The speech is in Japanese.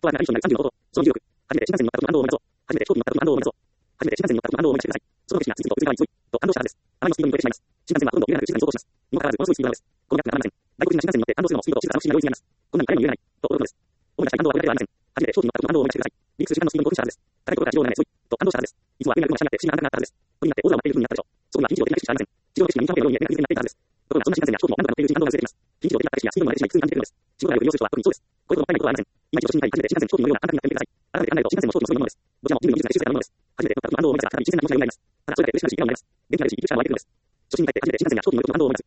トは長い人になる30のことと、その重力、初めて新幹線に乗ったことの安堵を思い出そう。初めて飛行機に乗ったことの安堵を思い出そう。初めて新幹線に乗ったことの安堵を思い出してください。その時が次々と移り変わり急い、と感動したはずです。あまりのスピードに超えてしまいます。新幹線はほとんど揺れなく静かに走行します。にもかかわらず、ものすごいスピードなのです。このギャップがありません。外国人が新幹線に乗って安堵するのをスピードと静かさの不思議が容易に見えます。こんなに誰にも言えない、と驚くのです。思い出したい感動はこれだけではありません。初めて飛行機に乗ったことの安堵を思い出してください。リンクス時間のスピードに興奮したはずです。高いところから地上を眺め、急い、と感動したはずです。いつもは上に歩くのが下になって不思議な感覚があったはずです。鳥になって大空を舞っている風になったでしょう。そこには緊急度的な意識しかありません。地上の景色が右側のように見えてなくてなっていたはずです。ところがそんな新幹線や飛行機も何度か乗っているうちに感動が薄れています。緊急度的な意識やスピードの慣れでしまい普通に感じているのです。仕事がよく利用する人は特にそうです。これほどもったいないことはありません。今一度都心に入り初めて新幹線も飛行機のような感覚になってみてください。改めて考えると新幹線も飛行機もそういうものです。どちらも人類の技術が結集されたものです。初めて乗った時の安堵を思い出すが再び新鮮な気持ちが蘇ります。ただそれだけ嬉しい時間が生まれます。現在嬉しい気持ちが湧いてくるのです。初心に帰って初めて新幹線や飛行機に乗る時の安堵を思い出す。